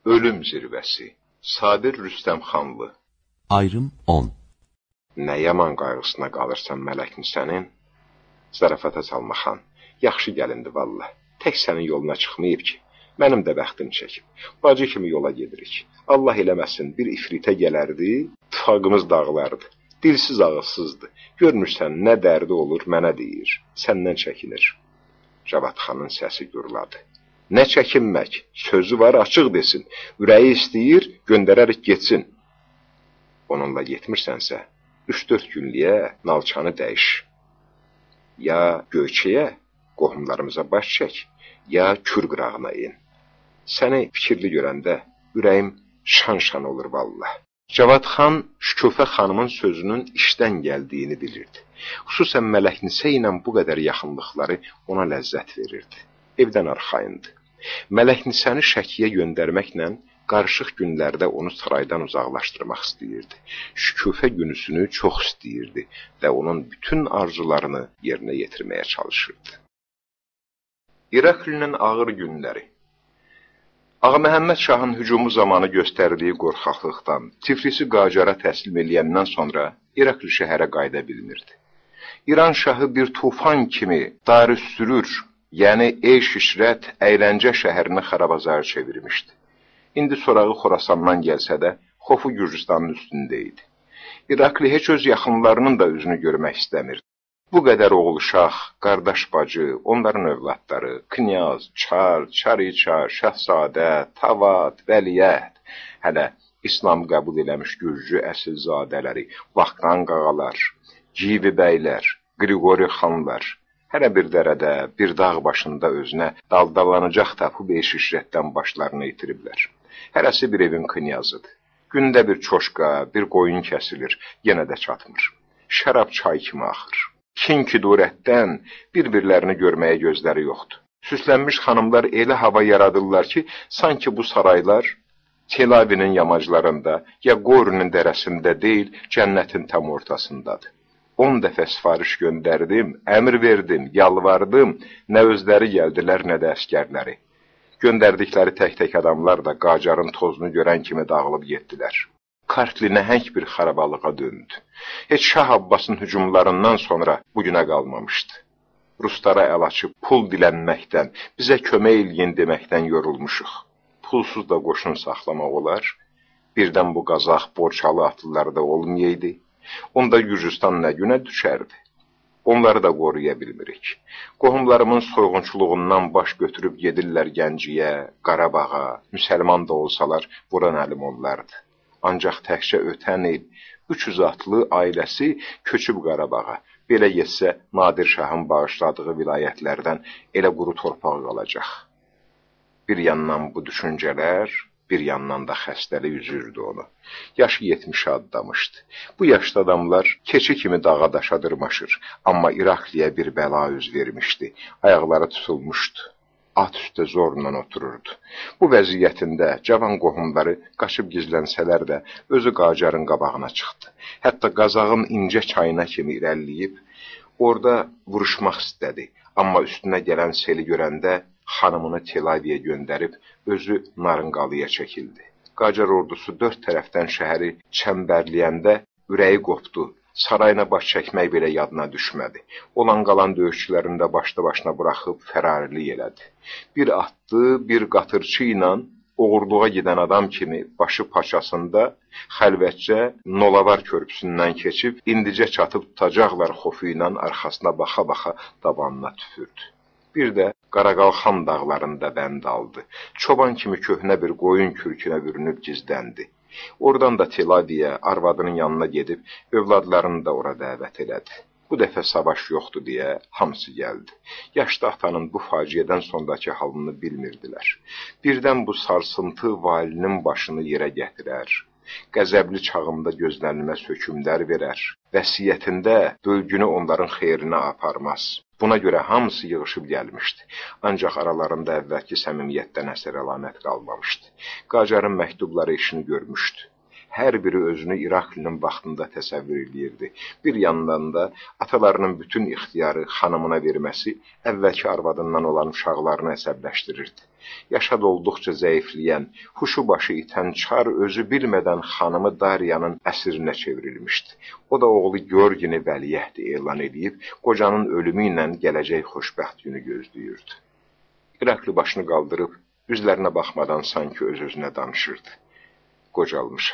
Ölüm zirvəsi. Sabir Rüstəmxanlı. Ayrım 10. Nə yaman qayğısına qalırsan mələkni sənin? Zarafata salmaxan. Yaxşı gəlindi valla. Tək sənin yoluna çıxmayıb ki. Mənim də bəxtim çəkib. Bacı kimi yola gedirik. Allah eləməsin bir ifritə gələrdi, tıfaqımız dağılardı. Dilsiz ağızsızdı. Görmürsən nə dərdi olur mənə deyir. Səndən çəkinir. Cavatxanın səsi gurladı. Nə çəkinmək? Sözü var açıq desin. Ürəyi istəyir, göndərərik getsin. Onunla getmirsənsə, 3-4 günlüyə nalçanı dəyiş. Ya Göyçəyə, qohumlarımıza baş çək, ya Kür qırağına in. Səni fikirli görəndə ürəyim şan-şan olur vallah. Cavatxan Şükufə xanımın sözünün işdən gəldiyini bilirdi. Xüsusən Mələknisə ilə bu qədər yaxınlıqları ona ləzzət verirdi. Evdən arxayındı. Mələknisəni Şəkiyə göndərməklə qarışıq günlərdə onu saraydan uzaqlaşdırmaq istəyirdi. Şükufə günüsünü çox istəyirdi və onun bütün arzularını yerinə yetirməyə çalışırdı. İraklinin ağır günləri. Ağa Məhəmməd Şahın hücumu zamanı göstərdiyi qorxaqlıqdan Tiflisi Qacara təslim eləyəndən sonra İrakli şəhərə qayıda bilmirdi. İran şahı bir tufan kimi Darüssürür, yəni eş-işrət, əyləncə şəhərini xarabazara çevirmişdi. İndi sorağı Xorasandan gəlsə də, xofu Gürcistanın üstündə idi. İrakli heç öz yaxınlarının da üzünü görmək istəmirdi. Bu qədər oğul uşaq, qardaş bacı, onların övladları, knyaz, çar, çariçar, şəhzadə, tavad, vəliyyət, hələ İslam qəbul eləmiş Gürcü əsilzadələri, Vaxtan qağalar, Civi bəylər, Qriqori xanlar, hələ bir dərədə, bir dağ başında özünə daldalanacaq tapıb eş-işrətdən başlarını itiriblər. Hərəsi bir evin knyazıdır. Gündə bir çoşqa, bir qoyun kəsilir, yenə də çatmır. Şərab çay kimi axır. Kin-kidurətdən bir-birlərini görməyə gözləri yoxdur. Süslənmiş xanımlar elə hava yaradırlar ki, sanki bu saraylar Tel Avivin yamaclarında, ya Qorunun dərəsində deyil, cənnətin tam ortasındadır. 10 dəfə sifariş göndərdim, əmr verdim, yalvardım, nə özləri gəldilər, nə də əskərləri. Göndərdikləri tək-tək adamlar da Qacarın tozunu görən kimi dağılıb getdilər. Kartli nəhəng bir xarabalığa döndü. Heç Şah Abbasın hücumlarından sonra bugünə qalmamışdı. Ruslara əl açıb pul dilənməkdən, bizə kömək eləyin deməkdən yorulmuşuq. Pulsuz da qoşun saxlamaq olar. Birdən bu Qazaq borçalı atlılarda olmayaydı. Onda Gürcistan nə günə düşərdi? Onları da qoruya bilmirik. Qohumlarımın soyğunçuluğundan baş götürüb gedirlər Gənciyə, Qarabağa, müsəlman da olsalar, vuran əlim onlardı. Ancaq təkcə ötən il 300 atlı ailəsi köçüb Qarabağa. Belə getsə, Nadir Şahın bağışladığı vilayətlərdən elə quru torpaq qalacaq. Bir yandan bu düşüncələr, bir yandan da xəstəlik üzürdü onu. Yaşı 70'i adlamışdı. Bu yaşlı adamlar keçi kimi dağa daşa dırmaşır. Amma İrakliyə bir bəla üz vermişdi. Ayaqları tutulmuşdu. At üstə zorla otururdu. Bu vəziyyətində cavan qohumları qaçıb gizlənsələr də özü Qacarın qabağına çıxdı. Hətta Qazağın incə çayına kimi irəliləyib, orada vuruşmaq istədi. Amma üstünə gələn seli görəndə xanımını Tel Aviyə göndərib özü Narınqalıya çəkildi. Qacar ordusu 4 tərəfdən şəhəri çəmbərləyəndə ürəyi qopdu. Sarayına baş çəkmək belə yadına düşmədi. Olan qalan döyüşçülərində başlı-başına buraxıb fərarili elədi. Bir atlı, bir qatırçı ilə oğurluğa gedən adam kimi başı paçasında xəlvətcə Nolavar körpüsündən keçib, indicə çatıb tutacaqlar xofu ilə arxasına baxa-baxa dabanına tüfürdü. Bir də Qaraqalxan dağlarında bənd aldı. Çoban kimi köhnə bir qoyun kürkünə bürünüb gizləndi. Oradan da Tel Aviyə, arvadının yanına gedib, övladlarını da ora dəvət elədi. Bu dəfə savaş yoxdur deyə hamısı gəldi. Yaşlı atanın bu faciədən sondakı halını bilmirdilər. Birdən bu sarsıntı valinin başını yerə gətirər. Qəzəbli çağında gözlənilməz hökmlər verər. Vəsiyyətində bölgünü onların xeyrinə aparmaz. Buna görə hamısı yığışıb gəlmişdi. Ancaq aralarında əvvəlki səmimiyyətdən əsər əlamət qalmamışdı. Qacarın məktubları işini görmüşdü. Hər biri özünü İraklinin vaxtında təsəvvür edirdi. Bir yandan da atalarının bütün ixtiyarı xanımına verməsi əvvəlki arvadından olan uşaqlarını əsəbləşdirirdi. Yaşad olduqca zəifləyən, huşu başı itən çar özü bilmədən xanımı Dariyanın əsrinə çevrilmişdi. O da oğlu Georgini vəliəhd elan edib, qocanın ölümü ilə gələcək xoşbəxt günü gözləyirdi. İrakli başını qaldırıb, üzlərinə baxmadan sanki öz-özünə danışırdı. Qocalmışam.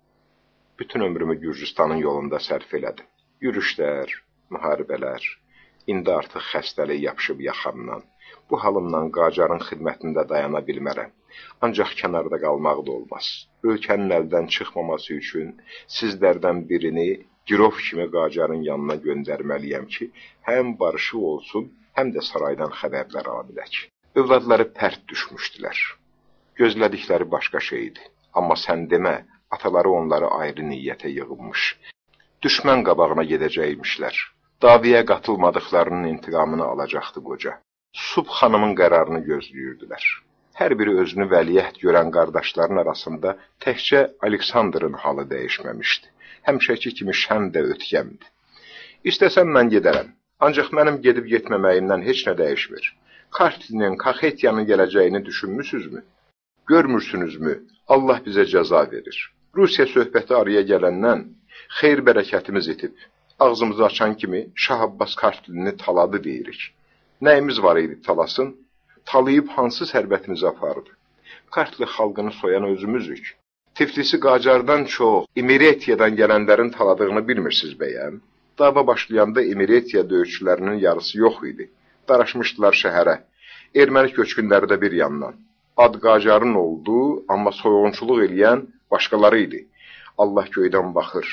Bütün ömrümü Gürcüstanın yolunda sərf elədim. Yürüşlər, müharibələr, indi artıq xəstəlik yapışıb yaxamdan. Bu halımdan Qacarın xidmətində dayana bilmərəm. Ancaq kənarda qalmaq da olmaz. Ölkənin əldən çıxmaması üçün sizlərdən birini girov kimi Qacarın yanına göndərməliyəm ki, həm barışıq olsun, həm də saraydan xəbərlər ala bilək. Övladları pərt düşmüşdülər. Gözlədikləri başqa şeydi. Amma sən demə, ataları onları ayrı niyyətə yığılmış. Düşmən qabağına gedəcəkmişlər. Davaya qatılmadıqlarının intiqamını alacaqdı qoca. Subh xanımın qərarını gözləyirdilər. Hər biri özünü vəliəhd görən qardaşların arasında təkcə Aleksandrın halı dəyişməmişdi. Həmişəki kimi şən də ötkəmdi. İstəsəm mən gedərəm, ancaq mənim gedib getməməyimdən heç nə dəyişmir. Kartlinin, Kaxetyanın gələcəyini düşünmüsünüzmü? Görmürsünüzmü? Allah bizə cəza verir. Rusiya söhbəti araya gələndən xeyr bərəkətimiz itib. Ağzımızı açan kimi Şah Abbas Kartlini taladı deyirik. Nəyimiz var idi talasın? Talayıb hansı sərvətimizi apardı? Kartli xalqını soyan özümüzük. Tiflisi Qacardan çox İmeretiyadan gələnlərin taladığını bilmirsiniz bəyəm? Dava başlayanda İmeretiya döyüşçülərinin yarısı yox idi. Daraşmışdılar şəhərə. Erməni köçkünləri də bir yandan. Ad Qacarın oldu, amma soyğunçuluq eləyən başqaları idi. Allah göydən baxır.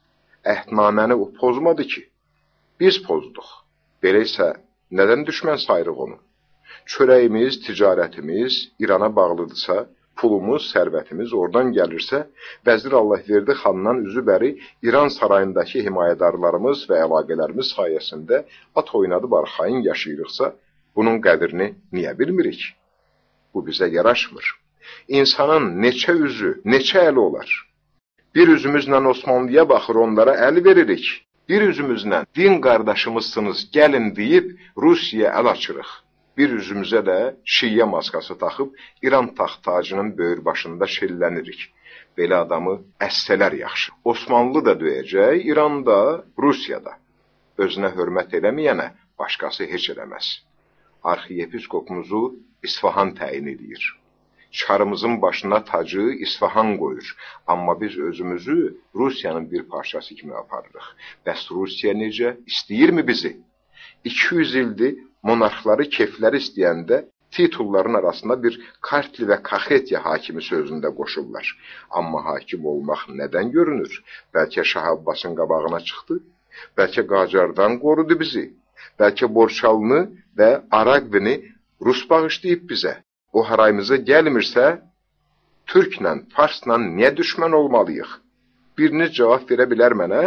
Əhdnaməni o pozmadı ki. Biz pozduq. Belə isə nədən düşmən sayırıq onu? Çörəyimiz, ticarətimiz İrana bağlıdırsa, pulumuz, sərvətimiz oradan gəlirsə, Vəzir Allahverdi xandan üzü bəri İran sarayındakı himayədarlarımız və əlaqələrimiz sayəsində at oynadıb arxayın yaşayırıqsa, bunun qədrini niyə bilmirik? Bu bizə yaraşmır. İnsanın neçə üzü, neçə əli olar? Bir üzümüzlə Osmanlıya baxır, onlara əl veririk. Bir üzümüzlə din qardaşımızsınız, gəlin deyib Rusiyaya əl açırıq. Bir üzümüzə də şiyə maskası taxıb İran taxt-tacının böyür başında şellənirik. Belə adamı əssələr yaxşı. Osmanlı da döyəcək, İran da, Rusiya da. Özünə hörmət eləməyənə başqası heç eləməz. Arxiyepiskopumuzu İsfahan təyin edir. Çarımızın başına tacı İsfahan qoyur. Amma biz özümüzü Rusiyanın bir parçası kimi aparırıq. Bəs Rusiya necə? İstəyirmi bizi? 200 ildir monarxları, kefləri istəyəndə titulların arasında bir Kartli və Kaxetya hakimi sözündə qoşurlar. Amma hakim olmaq nədən görünür? Bəlkə Şah Abbasın qabağına çıxdı? Bəlkə Qacardan qorudu bizi? Bəlkə Borçalını və Araqvini Rus bağışlayıb bizə? O harayımıza gəlmirsə, Türklə, Farsla niyə düşmən olmalıyıq? Biriniz cavab verə bilər mənə?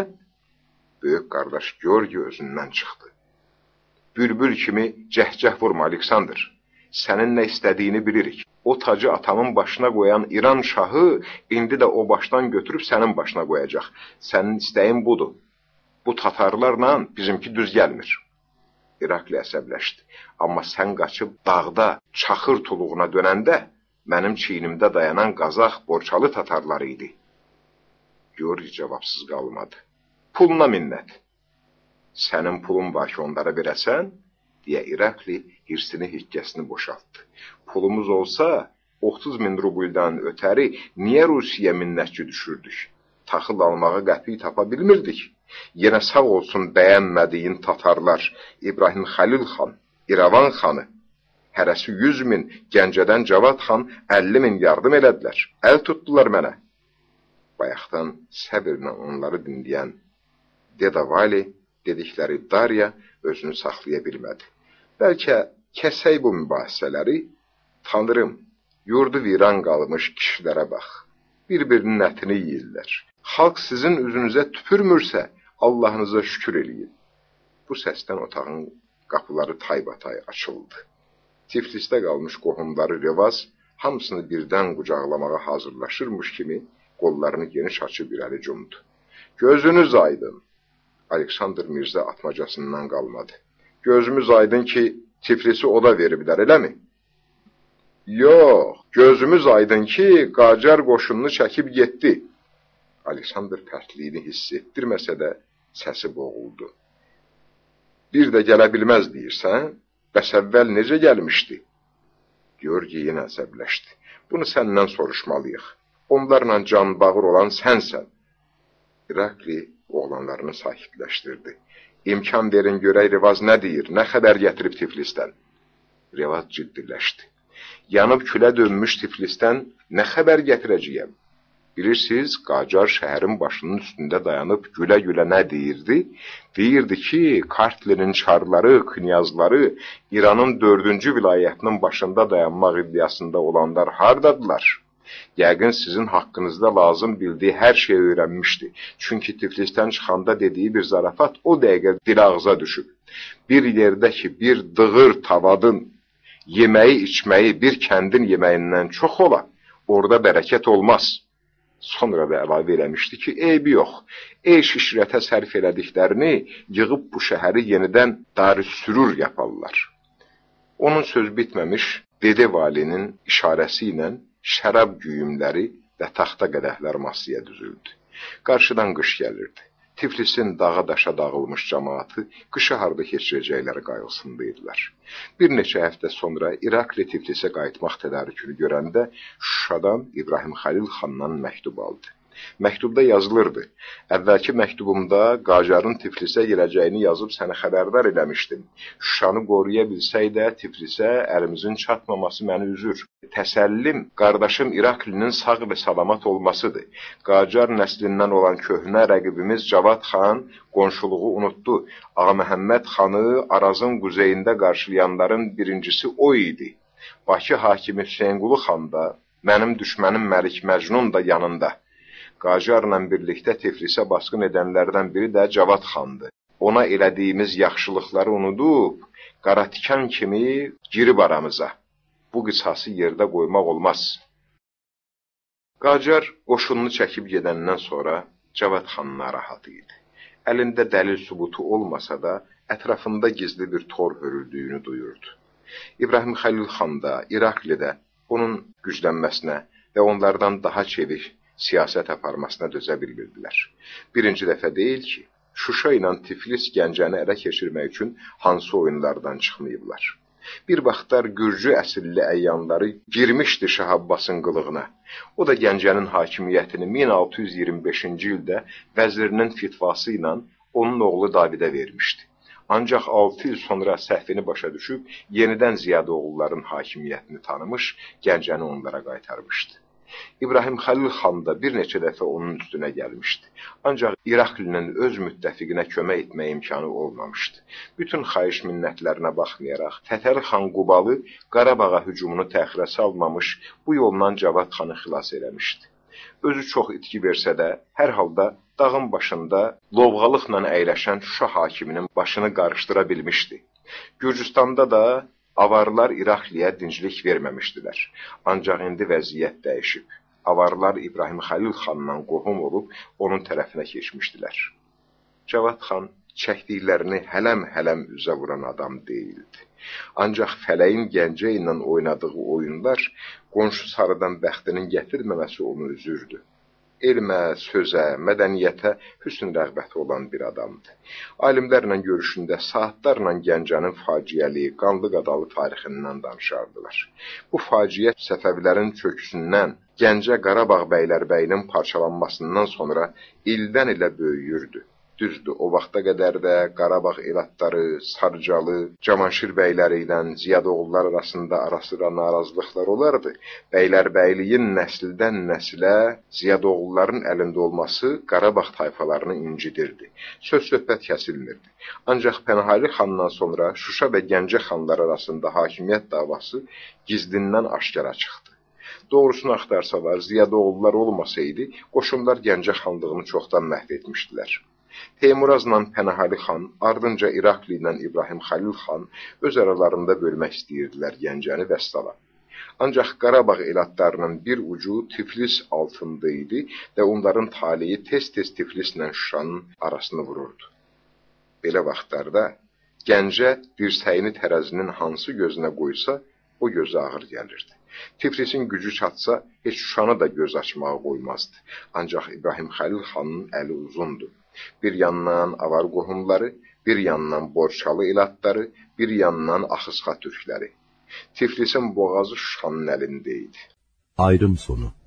Böyük qardaş Georgi özündən çıxdı. Bülbül kimi cəhcəh vurma, Aleksandr. Sənin nə istədiyini bilirik. O tacı atamın başına qoyan İran şahı indi də o başdan götürüb sənin başına qoyacaq. Sənin istəyin budur. Bu tatarlarla bizimki düz gəlmir. İrakli əsəbləşdi. Amma sən qaçıb dağda çaxır tuluğuna dönəndə mənim çiynimdə dayanan Qazaq Borçalı tatarları idi. Georgi cavabsız qalmadı. Puluna minnət. Sənin pulun var ki, onlara verəsən, deyə İrakli hirsini, hikkəsini boşaltdı. Pulumuz olsa, 30.000 rubuldan ötəri niyə Rusiya minnətçi düşürdük? Taxıl almağa qəpik tapa bilmirdik. Yenə sağ olsun bəyənmədiyin tatarlar, İbrahim Xəlil xan, İrəvan xanı, hərəsi 100.000, Gəncədən Cavad xan 50.000 yardım elədilər. Əl tutdular mənə. Bayaqdan səbirlə onları dinləyən Dedavali dedikləri Darya özünü saxlaya bilmədi. Bəlkə kəsək bu mübahisələri? Tanrım, yurdu viran qalmış kişilərə bax. Bir-birinin ətini yeyirlər. Xalq sizin üzünüzə tüpürmürsə, Allahınıza şükür eləyin. Bu səsdən otağın qapıları taybatay açıldı. Tiflisdə qalmış qohumları Revaz hamısını birdən qucaqlamağa hazırlaşırmış kimi qollarını geniş açıb irəli cumdu. Gözünüz aydın. Aleksandr Mirzə atmacasından qalmadı. Gözümüz aydın ki, Tiflisi o da veriblər, eləmi? Yox, gözümüz aydın ki, Qacar qoşununu çəkib getdi. Aleksandr pərtliyini hiss etdirməsə də səsi boğuldu. Bir də gələ bilməz deyirsən, bəs əvvəl necə gəlmişdi? Georgi yenə əsəbləşdi. Bunu səndən soruşmalıyıq. Onlarla canbağır olan sənsən. İrakli oğlanlarını sakitləşdirdi. İmkan verin görək Revaz nə deyir, nə xəbər gətirib Tiflisdən? Revaz ciddiləşdi. Yanıb külə dönmüş Tiflisdən nə xəbər gətirəcəyəm? Bilirsiniz, Qacar şəhərin başının üstündə dayanıb gülə-gülə nə deyirdi? Deyirdi ki, Kartlinin çarları, knyazları İranın 4-cü vilayətinin başında dayanmaq iddiasında olanlar hardadılar? Yəqin sizin haqqınızda lazım bildiyi hər şeyi öyrənmişdi. Çünki Tiflisdən çıxanda dediyi bir zarafat o dəqiqə dil ağza düşüb. Bir yerdə ki, bir dığır tavadın yeməyi, içməyi bir kəndin yeməyindən çox ola, orada bərəkət olmaz. Sonra da əlavə eləmişdi ki, eybi yox, eş-işrətə sərf elədiklərini yığıb bu şəhəri yenidən darüssürur yaparlar. Onun söz bitməmiş, Dede Valinin işarəsi ilə şərab güyümləri və taxta qədəhlər masaya düzüldü. Qarşıdan qış gəlirdi. Tiflisin dağa-daşa dağılmış cəmaatı qışa harda keçirəcəkləri qayğısındaydılar. Bir neçə həftə sonra İrakli Tiflisə qayıtmaq tədarükünü görəndə Şuşadan İbrahim Xəlil xandan məktub aldı. Məktubda yazılırdı. Əvvəlki məktubumda Qacarın Tiflisə gələcəyini yazıb səni xəbərdar eləmişdim. Şuşanı qoruya bilsək də Tiflisə əlimizin çatmaması məni üzür. Təsəllim, qardaşım İraklinin sağ və salamat olmasıdır. Qacar nəslindən olan köhnə rəqibimiz Cavad xan qonşuluğu unutdu. Ağa Məhəmməd xanı Arazın quzeyində qarşılayanların birincisi o idi. Bakı hakimi Hüseynqulu xan da, mənim düşmənim Məlik Məcnun da yanında. Qacarla birlikdə Tiflisə basqın edənlərdən biri də Cavad xandır. Ona elədiyimiz yaxşılıqları unudub, qaratikan kimi girib aramıza. Bu qisası yerdə qoymaq olmaz. Qacar qoşununu çəkib gedəndən sonra Cavad xan narahat idi. Əlində dəlil sübutu olmasa da, ətrafında gizli bir tor hörüldüyünü duyurdu. İbrahim Xəlil xan da, İraklidə onun güclənməsinə və onlardan daha çevik siyasət aparmasına dözə bilmirdilər. Birinci dəfə deyil ki, Şuşa ilə Tiflis Gəncəni ələ keçirmək üçün hansı oyunlardan çıxmayıblar. Bir vaxtlar Gürcü əsilli əyyanları girmişdi Şah Abbasın qılığına. O da Gəncənin hakimiyyətini 1625-ci ildə vəzirinin fitvası ilə onun oğlu Davidə vermişdi. Ancaq 6 il sonra səhvini başa düşüb, yenidən Ziyadoğulların hakimiyyətini tanımış, Gəncəni onlara qaytarmışdı. İbrahim Xəlil xan da bir neçə dəfə onun üstünə gəlmişdi. Ancaq İraklinin öz müttəfiqinə kömək etmək imkanı olmamışdı. Bütün xahiş minnətlərinə baxmayaraq, Fətəli xan Qubalı Qarabağa hücumunu təxirə salmamış, bu yolla Cavad xanı xilas eləmişdi. Özü çox itki versə də, hər halda dağın başında lovğalıqla əyləşən Şuşa hakiminin başını qarışdıra bilmişdi. Gürcüstanda da avarlar İrakliyə dinclik verməmişdilər. Ancaq indi vəziyyət dəyişib. Avarlar İbrahim Xəlil xanla qohum olub, onun tərəfinə keçmişdilər. Cavad xan çəkdiklərini hələm-hələm üzə vuran adam deyildi. Ancaq fələyin Gəncə ilə oynadığı oyunlar, qonşu sarıdan bəxtinin gətirməməsi onu üzürdü. Elmə, sözə, mədəniyyətə hüsn rəğbəti olan bir adamdı. Alimlərlə görüşündə saatlarla Gəncənin faciəli, qanlı qadalı tarixindən danışardılar. Bu faciə Səfəvilərin çöküsündən, Gəncə Qarabağ bəylərbəyinin parçalanmasından sonra ildən ilə böyüyürdü. Düzdür, o vaxta qədər də Qarabağ elatları, Sarcalı, Cavanşir bəyləri ilə Ziyadoğullar arasında ara-sıra narazılıqlar olardı. Bəylərbəyliyin nəsildən nəsilə Ziyadoğulların əlində olması Qarabağ tayfalarını incidirdi. Söz-söhbət kəsilmirdi. Ancaq Pənahali xandan sonra Şuşa və Gəncə xanlar arasında hakimiyyət davası gizlindən aşkara çıxdı. Doğrusunu axtarsalar, Ziyadoğullar olmasaydı, qoşunlar Gəncə xanlığını çoxdan məhv etmişdilər. Teymurazla Pənahali xan, ardınca İrakli ilə İbrahim Xəlil xan öz aralarında bölmək istəyirdilər Gəncəni və Vəssala. Ancaq Qarabağ elatlarının bir ucu Tiflis altında idi və onların taleyi tez-tez Tiflislə Şuşanın arasını vururdu. Belə vaxtlarda Gəncə dirsəyini tərəzinin hansı gözünə qoysa, o gözə ağır gəlirdi. Tiflisin gücü çatsa, heç Şuşanı da göz açmağa qoymazdı. Ancaq İbrahim Xəlil xanın əli uzundu. Bir yandan avar qohumları, bir yandan Borçalı elatları, bir yandan Axısqa türkləri. Tiflisin boğazı Şuşanın əlində idi. Ayrım sonu.